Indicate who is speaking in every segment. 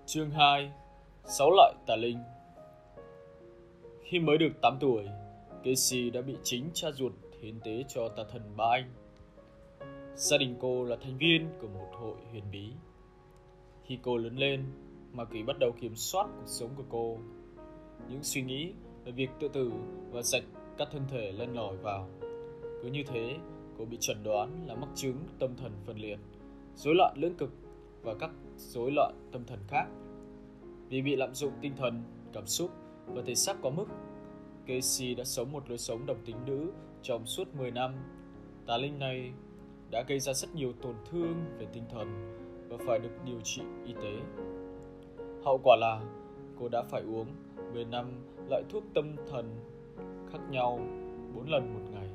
Speaker 1: Chương 2: Sáu loại tà linh. Khi mới được 8 tuổi, Casey đã bị chính cha ruột hiến tế cho tà thần Ba Anh. Gia đình cô là thành viên của một hội huyền bí. Khi cô lớn lên, ma quỷ bắt đầu kiểm soát cuộc sống của cô. Những suy nghĩ về việc tự tử và rạch các thân thể len lỏi vào. Cứ như thế, cô bị chẩn đoán là mắc chứng tâm thần phân liệt, rối loạn lưỡng cực và các rối loạn tâm thần khác. Vì bị lạm dụng tinh thần, cảm xúc và thể xác quá mức, Casey đã sống một lối sống đồng tính nữ trong suốt 10 năm. Tà linh này đã gây ra rất nhiều tổn thương về tinh thần và phải được điều trị y tế. Hậu quả là cô đã phải uống 15 loại thuốc tâm thần khác nhau 4 lần một ngày.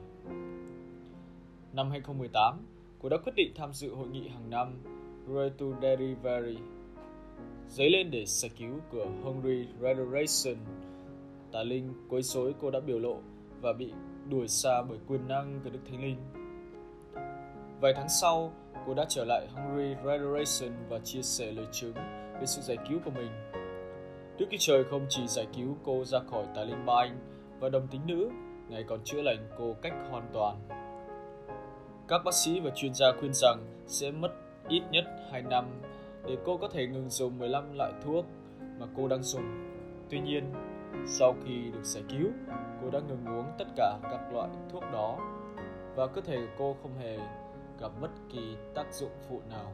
Speaker 1: Năm 2018, cô đã quyết định tham dự hội nghị hàng năm Road to Delivery, dấy lên để giải cứu của Hungry Restoration. Tà linh quấy rối cô đã biểu lộ và bị đuổi xa bởi quyền năng của Đức Thánh Linh. Vài tháng sau, cô đã trở lại Hungry Restoration và chia sẻ lời chứng về sự giải cứu của mình. Đức Chúa Trời không chỉ giải cứu cô ra khỏi tà linh Ba Anh và đồng tính nữ, Ngài còn chữa lành cô cách hoàn toàn. Các bác sĩ và chuyên gia khuyên rằng sẽ mất ít nhất 2 năm để cô có thể ngừng dùng 15 loại thuốc mà cô đang dùng. Tuy nhiên, sau khi được giải cứu, cô đã ngừng uống tất cả các loại thuốc đó và cơ thể của cô không hề gặp bất kỳ tác dụng phụ nào.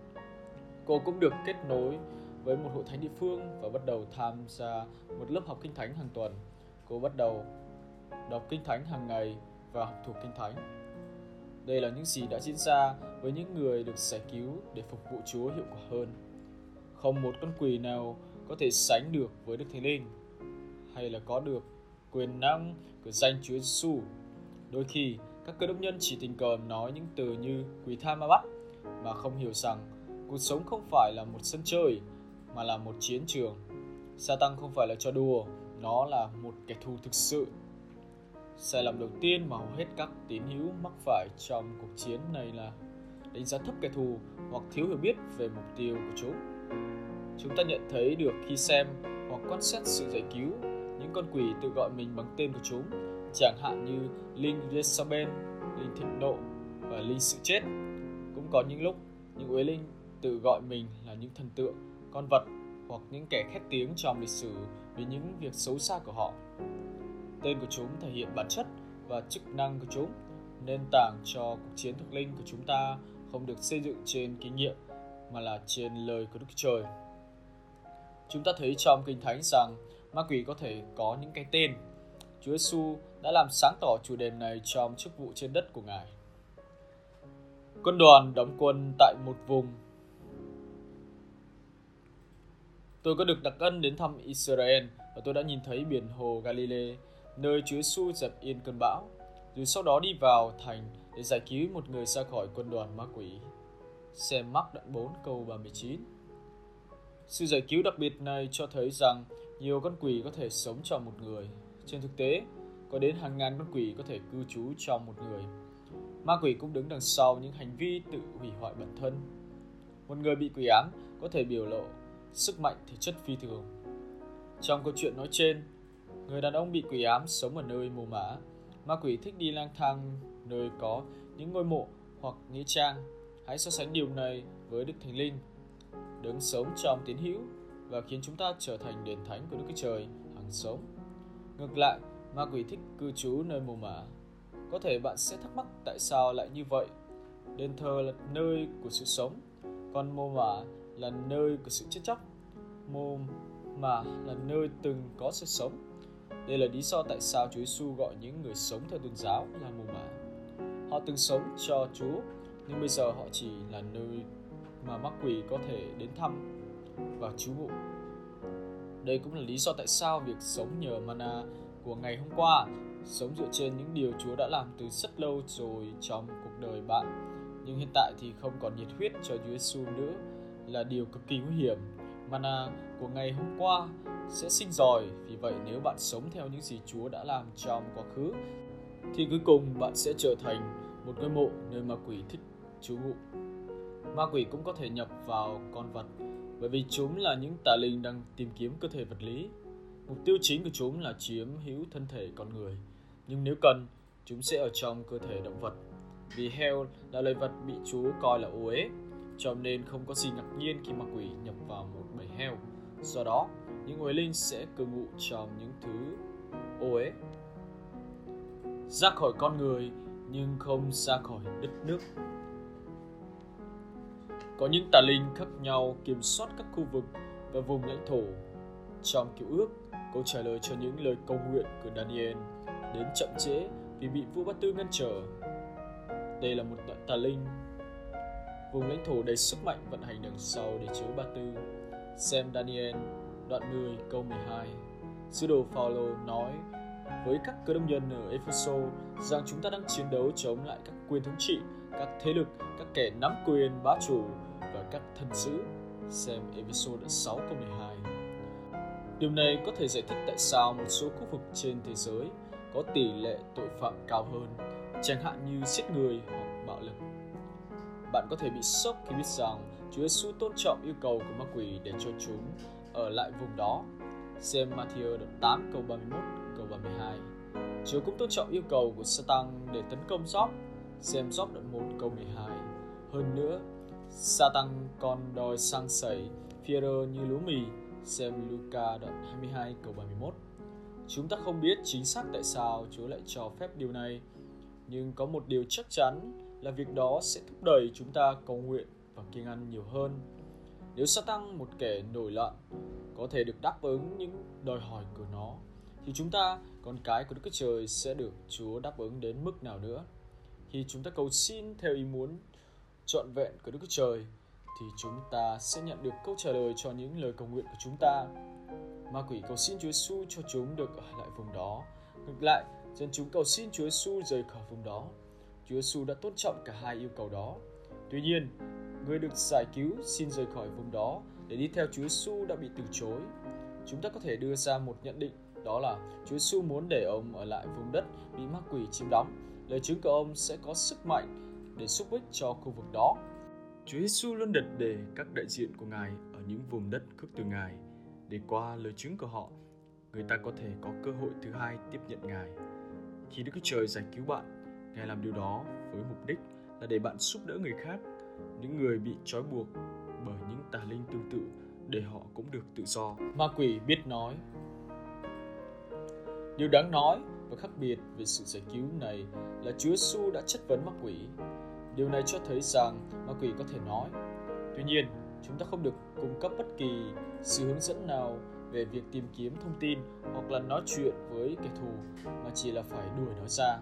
Speaker 1: Cô cũng được kết nối với một hội thánh địa phương và bắt đầu tham gia một lớp học kinh thánh hàng tuần. Cô bắt đầu đọc kinh thánh hàng ngày và học thuộc kinh thánh. Đây là những gì đã diễn ra với những người được giải cứu để phục vụ Chúa hiệu quả hơn. Không một con quỷ nào có thể sánh được với Đức Thánh Linh hay là có được quyền năng của danh Chúa Giêsu. Đôi khi, các cơ đốc nhân chỉ tình cờ nói những từ như quỷ tha ma bắt mà không hiểu rằng cuộc sống không phải là một sân chơi mà là một chiến trường. Sa-tăng không phải là trò đùa, nó là một kẻ thù thực sự. Sai lầm đầu tiên mà hầu hết các tín hữu mắc phải trong cuộc chiến này là đánh giá thấp kẻ thù hoặc thiếu hiểu biết về mục tiêu của chúng. Chúng ta nhận thấy được khi xem hoặc quan sát sự giải cứu những con quỷ tự gọi mình bằng tên của chúng, chẳng hạn như linh Jezabel, linh thịnh nộ và linh sự chết. Cũng có những lúc những uế linh tự gọi mình là những thần tượng, con vật hoặc những kẻ khét tiếng trong lịch sử vì những việc xấu xa của họ. Tên của chúng thể hiện bản chất và chức năng của chúng. Nền tảng cho cuộc chiến thuộc linh của chúng ta không được xây dựng trên kinh nghiệm mà là trên lời của Đức Trời. Chúng ta thấy trong Kinh Thánh rằng ma quỷ có thể có những cái tên. Chúa Giêsu đã làm sáng tỏ chủ đề này trong chức vụ trên đất của Ngài. Quân đoàn đóng quân tại một vùng. Tôi có được đặc ân đến thăm Israel và tôi đã nhìn thấy biển hồ Galilee, nơi Chúa Giêsu dẹp yên cơn bão, rồi sau đó đi vào thành để giải cứu một người ra khỏi quân đoàn ma quỷ. Xem Mác đoạn 4 câu 39. Sự giải cứu đặc biệt này cho thấy rằng nhiều con quỷ có thể sống trong một người. Trên thực tế, có đến hàng ngàn con quỷ có thể cư trú trong một người. Ma quỷ cũng đứng đằng sau những hành vi tự hủy hoại bản thân. Một người bị quỷ ám có thể biểu lộ sức mạnh thể chất phi thường. Trong câu chuyện nói trên, người đàn ông bị quỷ ám sống ở nơi mồ mả. Ma quỷ thích đi lang thang nơi có những ngôi mộ hoặc nghĩa trang. Hãy so sánh điều này với Đức Thánh Linh, đấng sống trong tín hữu và khiến chúng ta trở thành đền thánh của Đức Chúa Trời hằng sống. Ngược lại, ma quỷ thích cư trú nơi mồ mả. Có thể bạn sẽ thắc mắc tại sao lại như vậy. Đền thờ là nơi của sự sống, còn mồ mả là nơi của sự chết chóc. Mồ mả là nơi từng có sự sống. Đây là lý do tại sao Chúa Giêsu gọi những người sống theo tôn giáo là mồ mả. Họ từng sống cho Chúa, nhưng bây giờ họ chỉ là nơi mà ma quỷ có thể đến thăm và trú ngụ. Đây cũng là lý do tại sao việc sống nhờ mana của ngày hôm qua, sống dựa trên những điều Chúa đã làm từ rất lâu rồi trong cuộc đời bạn, nhưng hiện tại thì không còn nhiệt huyết cho Chúa Giêsu nữa, là điều cực kỳ nguy hiểm. Mana của ngày hôm qua sẽ sinh ròi, vì vậy nếu bạn sống theo những gì Chúa đã làm trong quá khứ, thì cuối cùng bạn sẽ trở thành một ngôi mộ nơi ma quỷ thích trú ngụ. Ma quỷ cũng có thể nhập vào con vật bởi vì chúng là những tà linh đang tìm kiếm cơ thể vật lý. Mục tiêu chính của chúng là chiếm hữu thân thể con người, nhưng nếu cần, chúng sẽ ở trong cơ thể động vật. Vì heo là loài vật bị Chúa coi là ô uế, cho nên không có gì ngạc nhiên khi ma quỷ nhập vào một bầy heo. Do đó, những uế linh sẽ cư ngụ trong những thứ ô uế, ra khỏi con người nhưng không ra khỏi đất nước. Có những tà linh khác nhau kiểm soát các khu vực và vùng lãnh thổ. Trong Cựu Ước, câu trả lời cho những lời cầu nguyện của Daniel đến chậm trễ vì bị vua Ba Tư ngăn trở. Đây là một loại tà linh vùng lãnh thổ đầy sức mạnh vận hành đằng sau để chối Ba Tư. Xem Daniel đoạn 10 câu 12. Sứ đồ Phaolô nói với các cơ đốc nhân ở Epheso rằng chúng ta đang chiến đấu chống lại các quyền thống trị, các thế lực, các kẻ nắm quyền bá chủ và các thần dữ. Xem Epheso đoạn 6 câu 12. Điều này có thể giải thích tại sao một số khu vực trên thế giới có tỷ lệ tội phạm cao hơn, chẳng hạn như giết người hoặc bạo lực. Bạn có thể bị sốc khi biết rằng Chúa Giêsu tôn trọng yêu cầu của ma quỷ để cho chúng ở lại vùng đó. Xem Matthew đoạn 8 câu 31 câu 32. Chúa cũng tôn trọng yêu cầu của Satan để tấn công Job. Xem Job đoạn 1 câu 12. Hơn nữa, Satan còn đòi sang sẩy Phi-e-rơ như lúa mì. Xem Luca đoạn 22 câu 31. Chúng ta không biết chính xác tại sao Chúa lại cho phép điều này, nhưng có một điều chắc chắn là việc đó sẽ thúc đẩy chúng ta cầu nguyện và kiêng ăn nhiều hơn. Nếu Satan, một kẻ nổi loạn, có thể được đáp ứng những đòi hỏi của nó, thì chúng ta, con cái của Đức Chúa Trời, sẽ được Chúa đáp ứng đến mức nào nữa. Khi chúng ta cầu xin theo ý muốn trọn vẹn của Đức Chúa Trời, thì chúng ta sẽ nhận được câu trả lời cho những lời cầu nguyện của chúng ta. Ma quỷ cầu xin Chúa Giêsu cho chúng được ở lại vùng đó. Ngược lại, dân chúng cầu xin Chúa Giêsu rời khỏi vùng đó. Chúa Giêsu đã tôn trọng cả hai yêu cầu đó. Tuy nhiên, người được giải cứu xin rời khỏi vùng đó để đi theo Chúa Giêsu đã bị từ chối. Chúng ta có thể đưa ra một nhận định, đó là Chúa Giêsu muốn để ông ở lại vùng đất bị ma quỷ chiếm đóng. Lời chứng của ông sẽ có sức mạnh để giúp ích cho khu vực đó. Chúa Giêsu luôn đặt để các đại diện của Ngài ở những vùng đất khước từ Ngài, để qua lời chứng của họ, người ta có thể có cơ hội thứ hai tiếp nhận Ngài. Khi Đức Chúa Trời giải cứu bạn, Ngài làm điều đó với mục đích là để bạn giúp đỡ người khác, những người bị trói buộc bởi những tà linh tương tự, để họ cũng được tự do. Ma quỷ biết nói. Điều đáng nói và khác biệt về sự giải cứu này là Chúa Giêsu đã chất vấn ma quỷ. Điều này cho thấy rằng ma quỷ có thể nói. Tuy nhiên, chúng ta không được cung cấp bất kỳ sự hướng dẫn nào về việc tìm kiếm thông tin hoặc là nói chuyện với kẻ thù, mà chỉ là phải đuổi nó ra.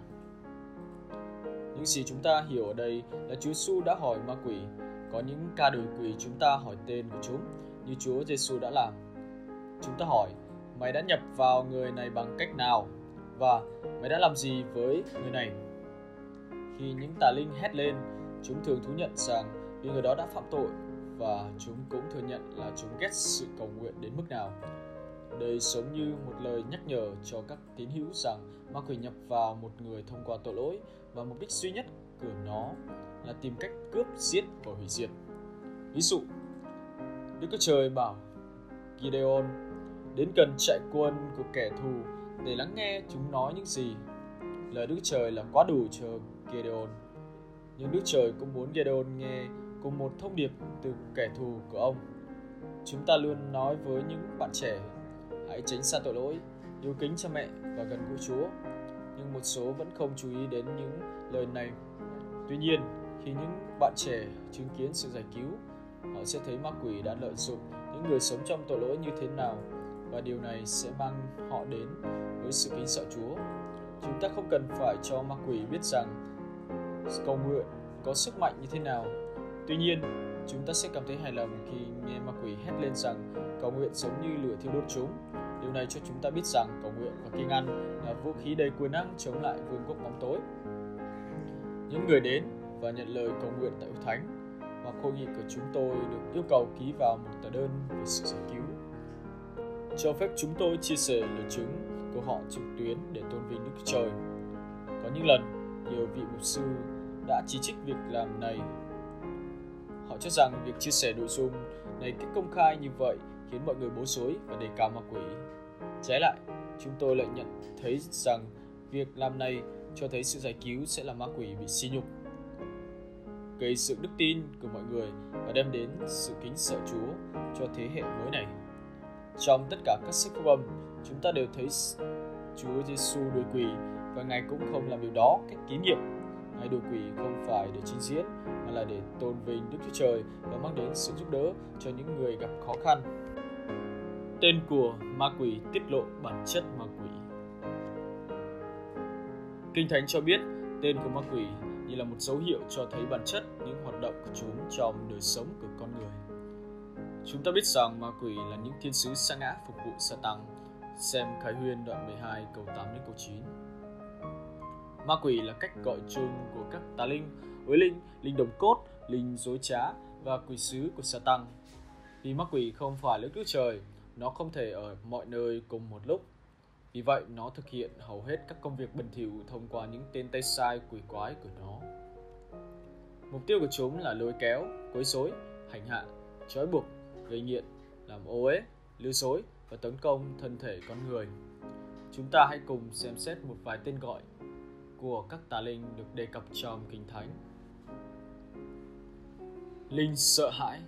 Speaker 1: Những gì chúng ta hiểu ở đây là Chúa Giêsu đã hỏi ma quỷ. Có những ca đuổi quỷ chúng ta hỏi tên của chúng, như Chúa Giêsu đã làm. Chúng ta hỏi, mày đã nhập vào người này bằng cách nào? Và mày đã làm gì với người này? Khi những tà linh hét lên, chúng thường thú nhận rằng vì người đó đã phạm tội, và chúng cũng thừa nhận là chúng ghét sự cầu nguyện đến mức nào. Đây giống như một lời nhắc nhở cho các tín hữu rằng ma quỷ nhập vào một người thông qua tội lỗi, và mục đích duy nhất của nó là tìm cách cướp, giết và hủy diệt. Ví dụ, Đức Chúa Trời bảo Gideon đến gần trại quân của kẻ thù để lắng nghe chúng nói những gì. Lời Đức Trời là quá đủ cho Gideon, nhưng Đức Trời cũng muốn Gideon nghe cùng một thông điệp từ kẻ thù của ông. Chúng ta luôn nói với những bạn trẻ, hãy tránh xa tội lỗi, yêu kính cha mẹ và gần gũi Chúa. Nhưng một số vẫn không chú ý đến những lời này. Tuy nhiên, khi những bạn trẻ chứng kiến sự giải cứu, họ sẽ thấy ma quỷ đã lợi dụng những người sống trong tội lỗi như thế nào, và điều này sẽ mang họ đến với sự kính sợ Chúa. Chúng ta không cần phải cho ma quỷ biết rằng cầu nguyện có sức mạnh như thế nào. Tuy nhiên, chúng ta sẽ cảm thấy hài lòng khi nghe ma quỷ hét lên rằng cầu nguyện giống như lửa thiêu đốt chúng. Điều này cho chúng ta biết rằng cầu nguyện và kiêng ăn là vũ khí đầy quyền năng chống lại vương quốc bóng tối. Những người đến và nhận lời cầu nguyện tại hội thánh hoặc hội nghị của chúng tôi được yêu cầu ký vào một tờ đơn về sự giải cứu. Cho phép chúng tôi chia sẻ lời chứng của họ trực tuyến để tôn vinh Đức Chúa Trời. Có những lần, nhiều vị mục sư đã chỉ trích việc làm này. Họ cho rằng việc chia sẻ nội dung này cách công khai như vậy khiến mọi người bối rối và đề cao ma quỷ. Trái lại, chúng tôi lại nhận thấy rằng việc làm này cho thấy sự giải cứu sẽ làm ma quỷ bị sỉ nhục, gây dựng đức tin của mọi người và đem đến sự kính sợ Chúa cho thế hệ mới này. Trong tất cả các sách Phúc âm, chúng ta đều thấy Chúa Giêsu đuổi quỷ và Ngài cũng không làm điều đó cách kín nhiệm. Ngài đuổi quỷ không phải để trình diễn mà là để tôn vinh Đức Chúa Trời và mang đến sự giúp đỡ cho những người gặp khó khăn. Tên của ma quỷ tiết lộ bản chất ma quỷ. Kinh Thánh cho biết tên của ma quỷ như là một dấu hiệu cho thấy bản chất những hoạt động của chúng trong đời sống của con người. Chúng ta biết rằng ma quỷ là những thiên sứ sa ngã phục vụ Sa-tăng. Xem Khải Huyền đoạn 12 câu 8 đến câu 9. Ma quỷ là cách gọi chung của các tà linh, uế linh, linh đồng cốt, linh dối trá và quỷ sứ của Sa-tăng. Vì ma quỷ không phải là Đức Trời, nó không thể ở mọi nơi cùng một lúc. Vì vậy, nó thực hiện hầu hết các công việc bẩn thỉu thông qua những tên tay sai quỷ quái của nó. Mục tiêu của chúng là lôi kéo, quấy rối, hành hạ, trói buộc, gây nghiện, làm ô uế, lừa dối và tấn công thân thể con người. Chúng ta hãy cùng xem xét một vài tên gọi của các tà linh được đề cập trong Kinh Thánh. Linh sợ hãi.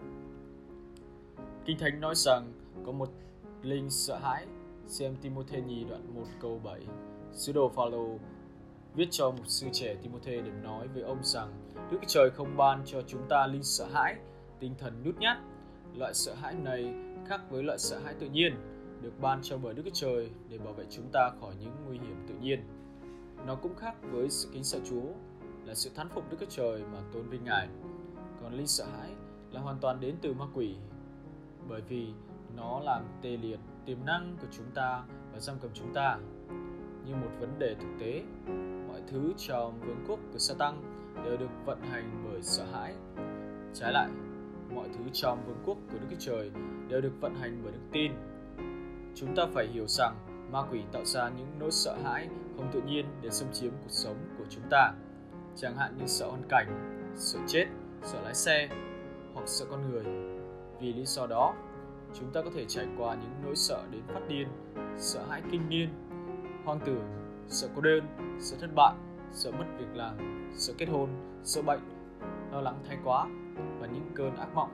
Speaker 1: Kinh Thánh nói rằng có một linh sợ hãi. Xem Timôthê nhì đoạn 1 câu 7. Sứ đồ Phaolô viết cho mục sư trẻ Timôthê để nói với ông rằng Đức Trời không ban cho chúng ta linh sợ hãi, tinh thần nhút nhát. Loại sợ hãi này khác với loại sợ hãi tự nhiên, được ban cho bởi Đức Trời để bảo vệ chúng ta khỏi những nguy hiểm tự nhiên. Nó cũng khác với sự kính sợ Chúa, là sự thán phục Đức Trời mà tôn vinh Ngài. Còn linh sợ hãi là hoàn toàn đến từ ma quỷ, bởi vì nó làm tê liệt tiềm năng của chúng ta và giam cầm chúng ta. Như một vấn đề thực tế, mọi thứ trong vương quốc của Sa-tăng đều được vận hành bởi sợ hãi. Trái lại, mọi thứ trong vương quốc của Đức Chúa Trời đều được vận hành bởi đức tin. Chúng ta phải hiểu rằng ma quỷ tạo ra những nỗi sợ hãi không tự nhiên để xâm chiếm cuộc sống của chúng ta, chẳng hạn như sợ hoàn cảnh, sợ chết, sợ lái xe hoặc sợ con người. Vì lý do đó, chúng ta có thể trải qua những nỗi sợ đến phát điên, sợ hãi kinh niên, hoang tưởng, sợ cô đơn, sợ thất bại, sợ mất việc làm, sợ kết hôn, sợ bệnh, lo lắng thái quá và những cơn ác mộng.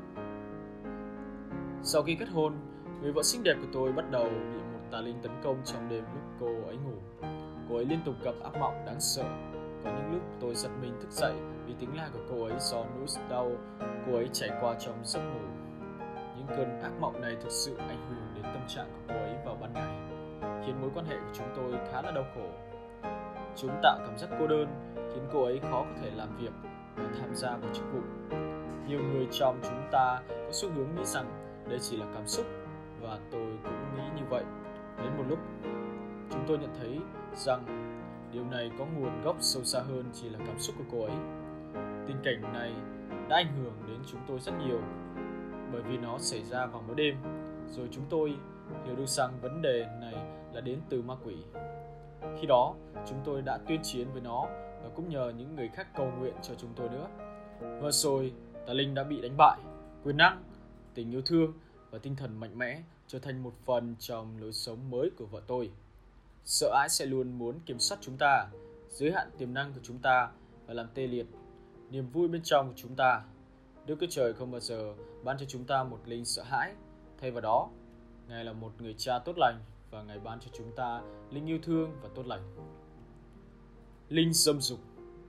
Speaker 1: Sau khi kết hôn, người vợ xinh đẹp của tôi bắt đầu bị một tà linh tấn công trong đêm lúc cô ấy ngủ. Cô ấy liên tục gặp ác mộng đáng sợ. Có những lúc tôi giật mình thức dậy vì tiếng la của cô ấy do nỗi đau cô ấy trải qua trong giấc ngủ. Những cơn ác mộng này thực sự ảnh hưởng đến tâm trạng của cô ấy vào ban ngày, khiến mối quan hệ của chúng tôi khá là đau khổ. Chúng tạo cảm giác cô đơn, khiến cô ấy khó có thể làm việc và tham gia vào chức vụ. Nhiều người trong chúng ta có xu hướng nghĩ rằng đây chỉ là cảm xúc, và tôi cũng nghĩ như vậy. Đến một lúc, chúng tôi nhận thấy rằng điều này có nguồn gốc sâu xa hơn chỉ là cảm xúc của cô ấy. Tình cảnh này đã ảnh hưởng đến chúng tôi rất nhiều, bởi vì nó xảy ra vào mỗi đêm, rồi chúng tôi hiểu được rằng vấn đề này là đến từ ma quỷ. Khi đó, chúng tôi đã tuyên chiến với nó và cũng nhờ những người khác cầu nguyện cho chúng tôi nữa. Và rồi, tà linh đã bị đánh bại. Quyền năng, tình yêu thương và tinh thần mạnh mẽ trở thành một phần trong lối sống mới của vợ tôi. Sợ hãi sẽ luôn muốn kiểm soát chúng ta, giới hạn tiềm năng của chúng ta và làm tê liệt niềm vui bên trong của chúng ta. Đức Chúa Trời không bao giờ ban cho chúng ta một linh sợ hãi. Thay vào đó, Ngài là một người cha tốt lành và Ngài ban cho chúng ta linh yêu thương và tốt lành. Linh dâm dục.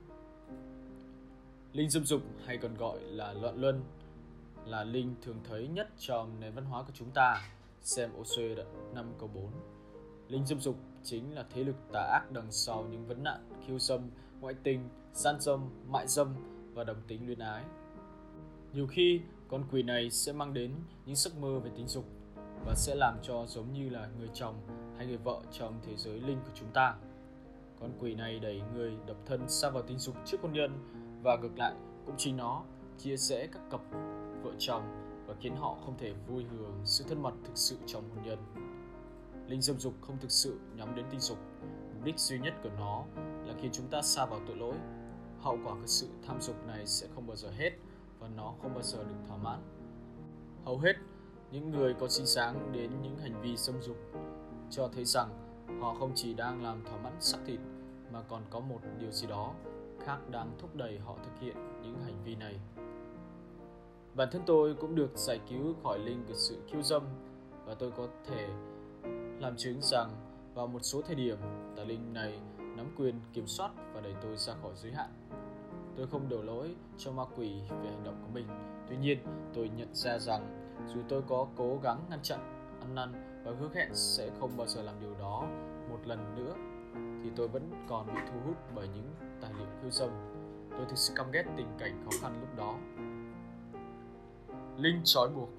Speaker 1: Linh dâm dục hay còn gọi là loạn luân là linh thường thấy nhất trong nền văn hóa của chúng ta. Xem Ô-xuê đoạn 5 câu 4. Linh dâm dục chính là thế lực tà ác đằng sau những vấn nạn khiêu dâm, ngoại tình, gian dâm, mại dâm và đồng tính luyến ái. Nhiều khi, con quỷ này sẽ mang đến những giấc mơ về tình dục và sẽ làm cho giống như là người chồng hay người vợ trong thế giới linh của chúng ta. Con quỷ này đẩy người độc thân sa vào tình dục trước hôn nhân, và ngược lại cũng chính nó chia rẽ các cặp vợ chồng và khiến họ không thể vui hưởng sự thân mật thực sự trong hôn nhân. Linh dâm dục không thực sự nhắm đến tình dục. Mục đích duy nhất của nó là khiến chúng ta sa vào tội lỗi. Hậu quả của sự tham dục này sẽ không bao giờ hết và nó không bao giờ được thỏa mãn. Hầu hết những người có suy sáng đến những hành vi xâm dục cho thấy rằng họ không chỉ đang làm thỏa mãn xác thịt mà còn có một điều gì đó khác đang thúc đẩy họ thực hiện những hành vi này. Bản thân tôi cũng được giải cứu khỏi linh của sự khiêu dâm, và tôi có thể làm chứng rằng vào một số thời điểm, tà linh này nắm quyền kiểm soát và đẩy tôi ra khỏi giới hạn. Tôi không đổ lỗi cho ma quỷ về hành động của mình. Tuy nhiên, tôi nhận ra rằng dù tôi có cố gắng ngăn chặn, ăn năn và hứa hẹn sẽ không bao giờ làm điều đó một lần nữa, thì tôi vẫn còn bị thu hút bởi những tài liệu khiêu dâm. Tôi thực sự căm ghét tình cảnh khó khăn lúc đó. Linh trói buộc.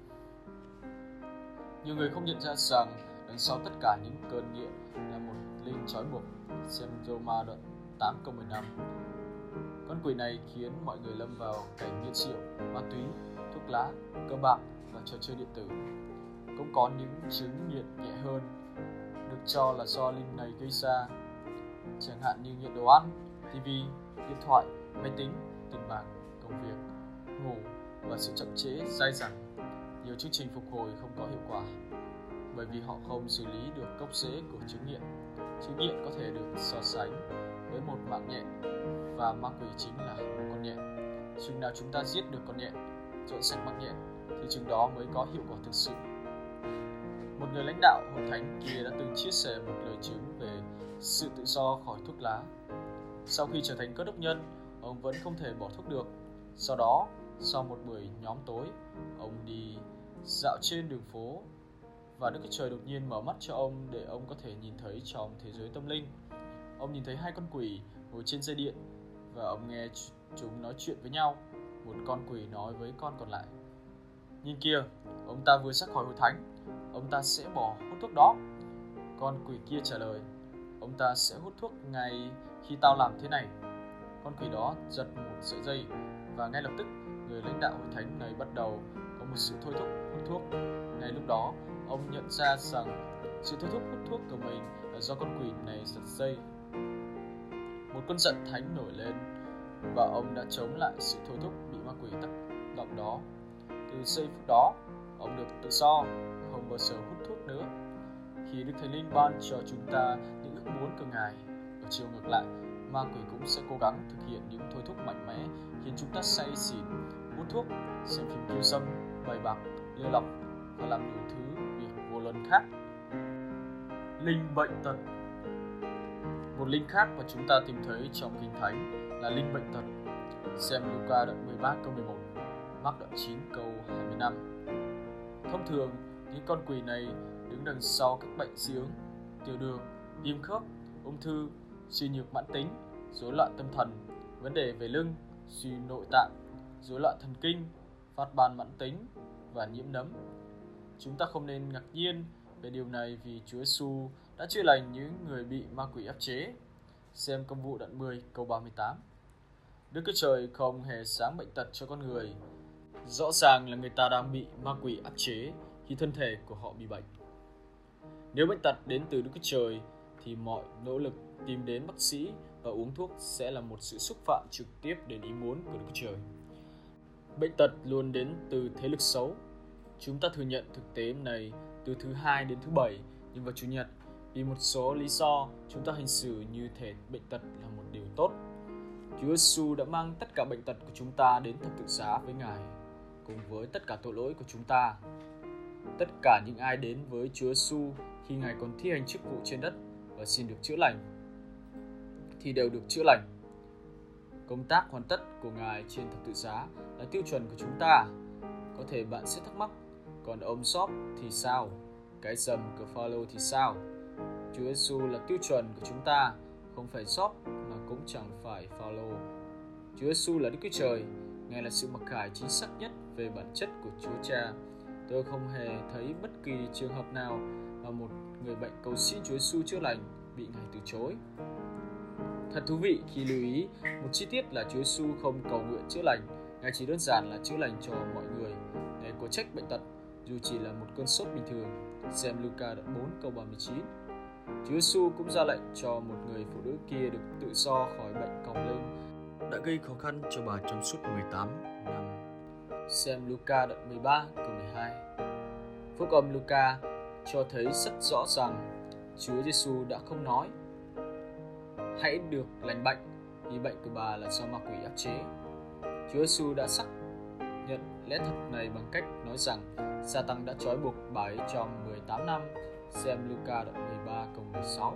Speaker 1: Nhiều người không nhận ra rằng đằng sau tất cả những cơn nghiện là một linh trói buộc. Xem Roma đoạn 8 câu 15. Con quỷ này khiến mọi người lâm vào cảnh nghiện rượu, ma túy, thuốc lá, cờ bạc và trò chơi điện tử. Cũng có những chứng nghiện nhẹ hơn được cho là do linh này gây ra, chẳng hạn như nghiện đồ ăn, TV, điện thoại, máy tính, tiền bạc, công việc, ngủ và sự chậm trễ dai dẳng. Nhiều chương trình phục hồi không có hiệu quả bởi vì họ không xử lý được gốc rễ của chứng nghiện. Chứng nghiện có thể được so sánh với một mạng nhện, và ma quỷ chính là một con nhện. Chừng nào chúng ta giết được con nhện, dọn sạch mạng nhện, thì chừng đó mới có hiệu quả thực sự. Một người lãnh đạo hội thánh kia đã từng chia sẻ một lời chứng về sự tự do khỏi thuốc lá. Sau khi trở thành cơ đốc nhân, ông vẫn không thể bỏ thuốc được. Sau đó, sau một buổi nhóm tối, ông đi dạo trên đường phố, và Đức Chúa Trời đột nhiên mở mắt cho ông để ông có thể nhìn thấy trong thế giới tâm linh. Ông nhìn thấy hai con quỷ ngồi trên dây điện, và ông nghe chúng nói chuyện với nhau. Một con quỷ nói với con còn lại: "Nhìn kìa, ông ta vừa ra khỏi hội thánh, ông ta sẽ bỏ hút thuốc đó." Con quỷ kia trả lời: "Ông ta sẽ hút thuốc ngay khi tao làm thế này." Con quỷ đó giật một sợi dây, và ngay lập tức người lãnh đạo hội thánh này bắt đầu có một sự thôi thúc hút thuốc. Ngay lúc đó, ông nhận ra rằng sự thôi thúc hút thuốc của mình là do con quỷ này giật dây. Một cơn giận thánh nổi lên, và ông đã chống lại sự thôi thúc bị ma quỷ tác động đó. Từ giây phút đó, ông được tự do, không bao giờ hút thuốc nữa. Khi Đức Thánh Linh ban cho chúng ta những ước muốn của Ngài, ở chiều ngược lại, ma quỷ cũng sẽ cố gắng thực hiện những thôi thúc mạnh mẽ khiến chúng ta say xỉn, hút thuốc, xem phim kiêu dâm, bày bạc, lêu lỏng và làm nhiều thứ việc vô luân khác. Linh bệnh tật. Một linh khác mà chúng ta tìm thấy trong Kinh Thánh là linh bệnh tật. Xem Luca đoạn 13 câu 11, Mác đoạn 9 câu 25. Thông thường, những con quỷ này đứng đằng sau các bệnh dị ứng, tiểu đường, viêm khớp, ung thư, suy nhược mãn tính, rối loạn tâm thần, vấn đề về lưng, suy nội tạng, rối loạn thần kinh, phát ban mãn tính và nhiễm nấm. Chúng ta không nên ngạc nhiên về điều này vì Chúa Giêsu đã chữa lành những người bị ma quỷ áp chế. Xem Công vụ đoạn 10 câu 38. Đức Chúa Trời không hề sáng bệnh tật cho con người. Rõ ràng là người ta đang bị ma quỷ áp chế khi thân thể của họ bị bệnh. Nếu bệnh tật đến từ Đức Chúa Trời thì mọi nỗ lực tìm đến bác sĩ và uống thuốc sẽ là một sự xúc phạm trực tiếp đến ý muốn của Đức Chúa Trời. Bệnh tật luôn đến từ thế lực xấu. Chúng ta thừa nhận thực tế này từ thứ Hai đến thứ Bảy, nhưng vào Chủ nhật, vì một số lý do, chúng ta hành xử như thể bệnh tật là một điều tốt. Chúa Giêsu đã mang tất cả bệnh tật của chúng ta đến thập tự giá với Ngài, cùng với tất cả tội lỗi của chúng ta. Tất cả những ai đến với Chúa Giêsu khi Ngài còn thi hành chức vụ trên đất và xin được chữa lành, thì đều được chữa lành. Công tác hoàn tất của Ngài trên thập tự giá là tiêu chuẩn của chúng ta. Có thể bạn sẽ thắc mắc, còn ông Job thì sao? Cái rầm của Pharaoh thì sao? Chúa Giêsu là tiêu chuẩn của chúng ta, không phải Job mà cũng chẳng phải Pharaoh. Chúa Giêsu là Đức Chúa Trời, Ngài là sự mặc khải chính xác nhất về bản chất của Chúa Cha. Tôi không hề thấy bất kỳ trường hợp nào mà một người bệnh cầu xin Chúa Giêsu chữa lành bị Ngài từ chối. Thật thú vị khi lưu ý một chi tiết là Chúa Giêsu không cầu nguyện chữa lành, Ngài chỉ đơn giản là chữa lành cho mọi người. Ngài có trách bệnh tật dù chỉ là một cơn sốt bình thường. Xem Luca đoạn 4 câu 39. Chúa Giêsu cũng ra lệnh cho một người phụ nữ kia được tự do khỏi bệnh còng lưng đã gây khó khăn cho bà trong suốt 18 năm. xem Luca đoạn 13 câu 12. Phúc âm Luca cho thấy rất rõ rằng Chúa Giêsu đã không nói hãy được lành bệnh vì bệnh của bà là do ma quỷ áp chế. Chúa Giêsu đã xác nhận lẽ thật này bằng cách nói rằng Sa-tăng đã trói buộc bà ấy trong 18 năm, xem Luca đoạn 13 câu 16.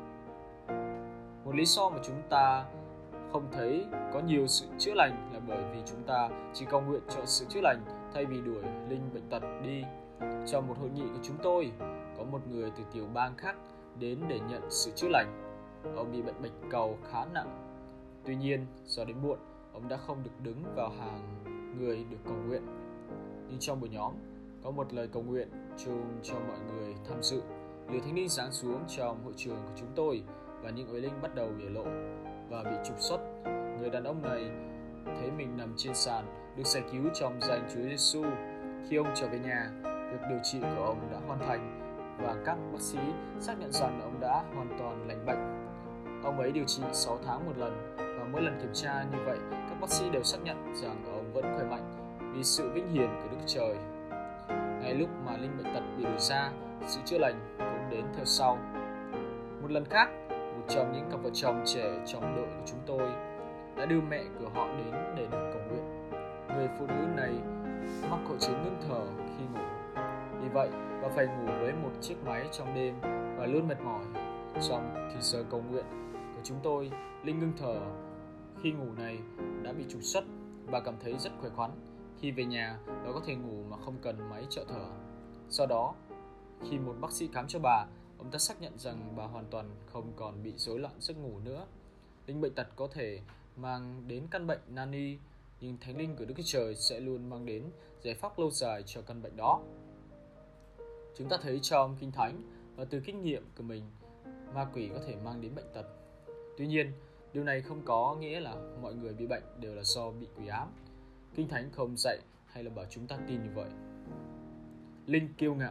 Speaker 1: Một lý do mà chúng ta không thấy có nhiều sự chữa lành là bởi vì chúng ta chỉ cầu nguyện cho sự chữa lành thay vì đuổi linh bệnh tật đi. Trong một hội nghị của chúng tôi, có một người từ tiểu bang khác đến để nhận sự chữa lành. Ông bị bệnh bạch cầu khá nặng. Tuy nhiên, do đến muộn, ông đã không được đứng vào hàng người được cầu nguyện. Nhưng trong buổi nhóm, có một lời cầu nguyện chung cho mọi người tham dự. Lửa thánh linh giáng xuống trong hội trường của chúng tôi và những uế linh bắt đầu biểu lộ và bị trục xuất. Người đàn ông này thấy mình nằm trên sàn, được giải cứu trong danh Chúa Giêsu. Khi ông trở về nhà, việc điều trị của ông đã hoàn thành và các bác sĩ xác nhận rằng ông đã hoàn toàn lành bệnh. Ông ấy điều trị 6 tháng một lần và mỗi lần kiểm tra như vậy, các bác sĩ đều xác nhận rằng ông vẫn khỏe mạnh vì sự vinh hiển của Đức Trời. Ngay lúc mà linh bệnh tật bị đuổi ra, sự chữa lành cũng đến theo sau. Một lần khác, một trong những cặp vợ chồng trẻ trong đội của chúng tôi đã đưa mẹ của họ đến để được cầu nguyện. Người phụ nữ này mắc hội chứng ngưng thở khi ngủ. Vì vậy, bà phải ngủ với một chiếc máy trong đêm và luôn mệt mỏi. Trong thì giờ cầu nguyện của chúng tôi, linh ngưng thở khi ngủ này đã bị trục xuất. Bà cảm thấy rất khỏe khoắn. Khi về nhà, bà có thể ngủ mà không cần máy trợ thở. Sau đó, khi một bác sĩ khám cho bà, ông ta xác nhận rằng bà hoàn toàn không còn bị rối loạn giấc ngủ nữa. Linh bệnh tật có thể mang đến căn bệnh nan y, nhưng thánh linh của Đức Chúa Trời sẽ luôn mang đến giải pháp lâu dài cho căn bệnh đó. Chúng ta thấy trong Kinh Thánh và từ kinh nghiệm của mình, ma quỷ có thể mang đến bệnh tật. Tuy nhiên, điều này không có nghĩa là mọi người bị bệnh đều là do bị quỷ ám. Kinh Thánh không dạy hay là bảo chúng ta tin như vậy. Linh kiêu ngạo.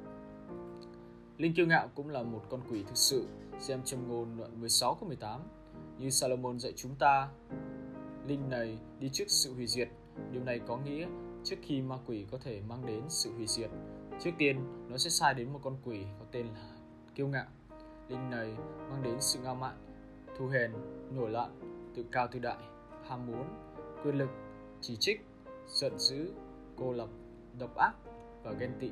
Speaker 1: Linh kiêu ngạo cũng là một con quỷ thực sự, xem Châm Ngôn đoạn 16 câu 18. Như Salomon dạy chúng ta, linh này đi trước sự hủy diệt. Điều này có nghĩa trước khi ma quỷ có thể mang đến sự hủy diệt, trước tiên nó sẽ sai đến một con quỷ có tên là kiêu ngạo. Linh này mang đến sự ngạo mạn, thù hèn, nổi loạn, tự cao tự đại, ham muốn, quyền lực, chỉ trích, giận dữ, cô lập, độc ác và ghen tị.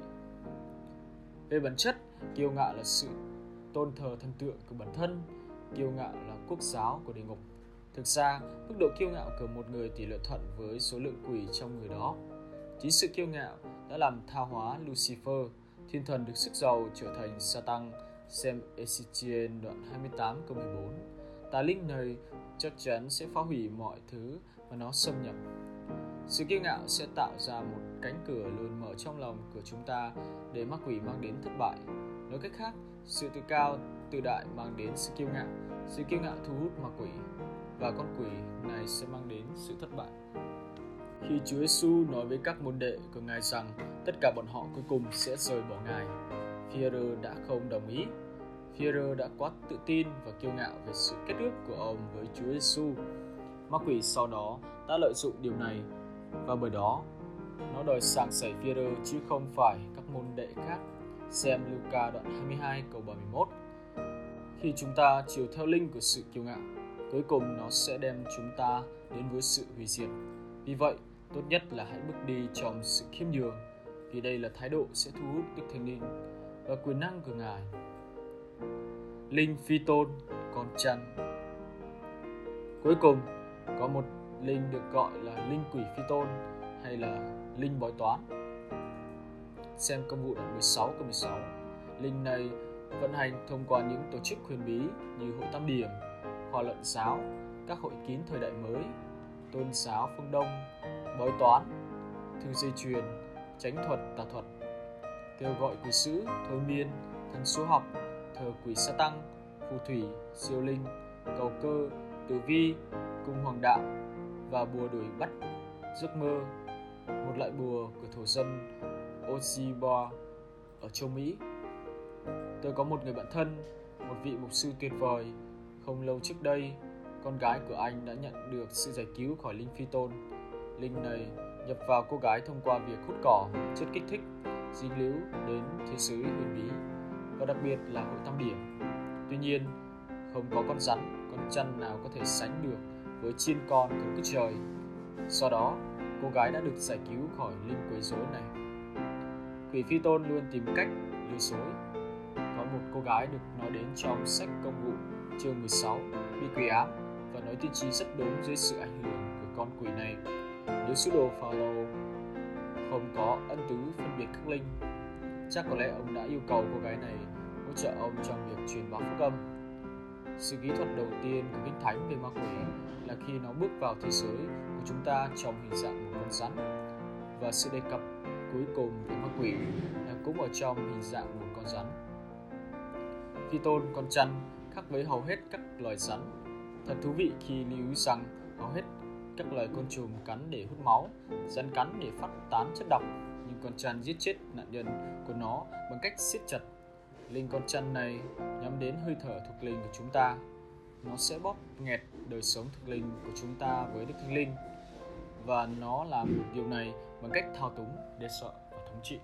Speaker 1: Về bản chất, kiêu ngạo là sự tôn thờ thần tượng của bản thân. Kiêu ngạo là quốc giáo của địa ngục. Thực ra, mức độ kiêu ngạo của một người tỷ lệ thuận với số lượng quỷ trong người đó. Chính sự kiêu ngạo đã làm tha hóa Lucifer, thiên thần được sức giàu, trở thành Sa-tăng, xem Ezechiel đoạn 28 câu 14. Tà linh này chắc chắn sẽ phá hủy mọi thứ mà nó xâm nhập. Sự kiêu ngạo sẽ tạo ra một cánh cửa luôn mở trong lòng của chúng ta để ma quỷ mang đến thất bại. Nói cách khác, sự tự cao, tự đại mang đến sự kiêu ngạo. Sự kiêu ngạo thu hút ma quỷ và con quỷ này sẽ mang đến sự thất bại. Khi Chúa Giêsu nói với các môn đệ của Ngài rằng tất cả bọn họ cuối cùng sẽ rời bỏ Ngài, Phi-e-rơ đã không đồng ý. Phi-e-rơ đã quá tự tin và kiêu ngạo về sự kết ước của ông với Chúa Giêsu. Ma quỷ sau đó đã lợi dụng điều này và bởi đó nó đòi sàng sẩy Phi-e-rơ chứ không phải các môn đệ khác. Xem Luca đoạn 22 câu 31. Khi chúng ta chiều theo linh của sự kiêu ngạo, cuối cùng nó sẽ đem chúng ta đến với sự hủy diệt. Vì vậy, tốt nhất là hãy bước đi trong sự khiêm nhường, vì đây là thái độ sẽ thu hút Đức Thánh Linh và quyền năng của Ngài. Linh Phi-tôn, con chăn. Cuối cùng, có một linh được gọi là linh quỷ Phi-tôn hay là linh bói toán. Xem Công vụ đoạn 16 câu 16. Linh này vận hành thông qua những tổ chức huyền bí như Hội Tam Điểm, Khoa Luận Giáo, các hội kín thời đại mới, Tôn giáo phương Đông, bói toán, thư dây chuyền, chánh thuật, tà thuật, kêu gọi quỷ sứ, thôi miên, thần số học, thờ quỷ Sa-tăng, phù thủy, siêu linh, cầu cơ, tử vi, cung hoàng đạo và bùa đuổi bắt giấc mơ, một loại bùa của thổ dân Ojibwa ở châu Mỹ. Tôi có một người bạn thân, một vị mục sư tuyệt vời. Không lâu trước đây, con gái của anh đã nhận được sự giải cứu khỏi linh Phi-tôn. Linh này nhập vào cô gái thông qua việc hút cỏ, chất kích thích, dính líu đến thế giới huyền bí và đặc biệt là hội tam điểm. Tuy nhiên, không có con rắn, con chăn nào có thể sánh được với chiên con cấn cứ trời. Sau đó, cô gái đã được giải cứu khỏi linh quấy rối này. Quỷ Phi Tôn luôn tìm cách lừa dối. Có một cô gái được nói đến trong sách Công vụ chương 16 bị quỷ ám và nói tiên tri rất đúng dưới sự ảnh hưởng của con quỷ này. Nếu sứ đồ Pharaoh không có ân tứ phân biệt các linh, chắc có lẽ ông đã yêu cầu cô gái này hỗ trợ ông trong việc truyền bá phúc âm. Sự kỹ thuật đầu tiên của Kinh Thánh về ma quỷ là khi nó bước vào thế giới của chúng ta trong hình dạng một con rắn, và sự đề cập cuối cùng về ma quỷ là cũng ở trong hình dạng một con rắn. Phi Tôn con chăn khác với hầu hết các loài rắn. Thật thú vị khi lưu ý rằng hầu hết các loài côn trùng cắn để hút máu, rắn cắn để phát tán chất độc, nhưng con chăn giết chết nạn nhân của nó bằng cách siết chặt. Linh con chăn này nhắm đến hơi thở thuộc linh của chúng ta. Nó sẽ bóp nghẹt đời sống thuộc linh của chúng ta với Đức Thánh Linh, và nó làm điều này bằng cách thao túng, đe dọa và thống trị.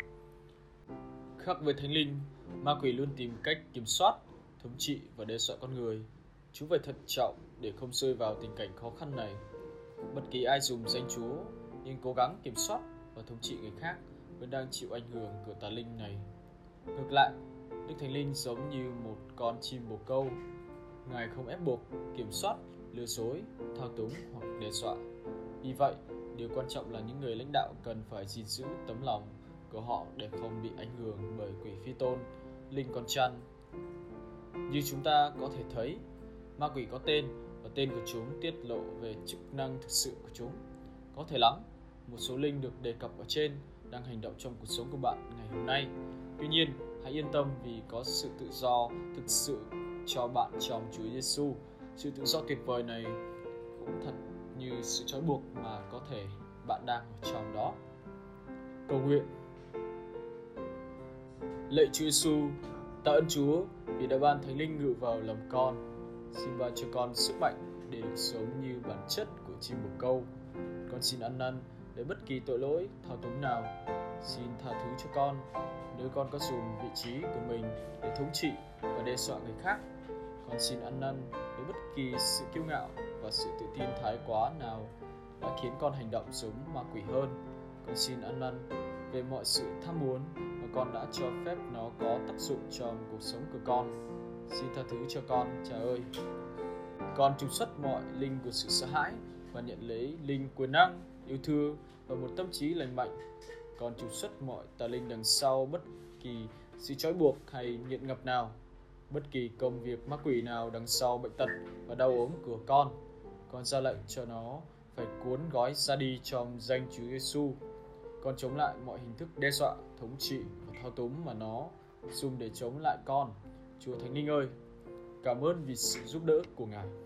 Speaker 1: Khác với Thánh Linh, ma quỷ luôn tìm cách kiểm soát, thống trị và đe dọa con người. Chúng phải thận trọng để không rơi vào tình cảnh khó khăn này. Bất kỳ ai dùng danh Chúa nhưng cố gắng kiểm soát và thống trị người khác vẫn đang chịu ảnh hưởng của tà linh này. Ngược lại, Đức Thánh Linh giống như một con chim bồ câu. Ngài không ép buộc, kiểm soát, lừa dối, thao túng hoặc đe dọa. Vì vậy, điều quan trọng là những người lãnh đạo cần phải gìn giữ tấm lòng của họ để không bị ảnh hưởng bởi quỷ Phi Tôn, linh con chăn. Như chúng ta có thể thấy, ma quỷ có tên và tên của chúng tiết lộ về chức năng thực sự của chúng. Có thể lắm, một số linh được đề cập ở trên đang hành động trong cuộc sống của bạn ngày hôm nay. Tuy nhiên, hãy yên tâm vì có sự tự do thực sự cho bạn trong Chúa Giêsu. Sự tự do tuyệt vời này cũng thật như sự trói buộc mà có thể bạn đang ở trong đó. Cầu nguyện. Lạy Chúa Giêsu, tạ ơn Chúa vì đã ban Thánh Linh ngự vào lòng con. Xin ban cho con sức mạnh để được sống như bản chất của chim bồ câu. Con xin ăn năn để bất kỳ tội lỗi, thao túng nào. Xin tha thứ cho con nếu con có dùng vị trí của mình để thống trị và đe dọa người khác. Con xin ăn năn với bất kỳ sự kiêu ngạo và sự tự tin thái quá nào đã khiến con hành động giống ma quỷ hơn. Con xin ăn năn về mọi sự tham muốn mà con đã cho phép nó có tác dụng trong cuộc sống của con. Xin tha thứ cho con, Cha ơi. Con trục xuất mọi linh của sự sợ hãi và nhận lấy linh quyền năng, yêu thương và một tâm trí lành mạnh. Con trục xuất mọi tà linh đằng sau bất kỳ sự trói buộc hay nghiện ngập nào, bất kỳ công việc ma quỷ nào đằng sau bệnh tật và đau ốm của con. Con ra lệnh cho nó phải cuốn gói ra đi trong danh Chúa Giêsu. Con chống lại mọi hình thức đe dọa, thống trị và thao túng mà nó dùng để chống lại con. Chúa Thánh Linh ơi, cảm ơn vì sự giúp đỡ của Ngài.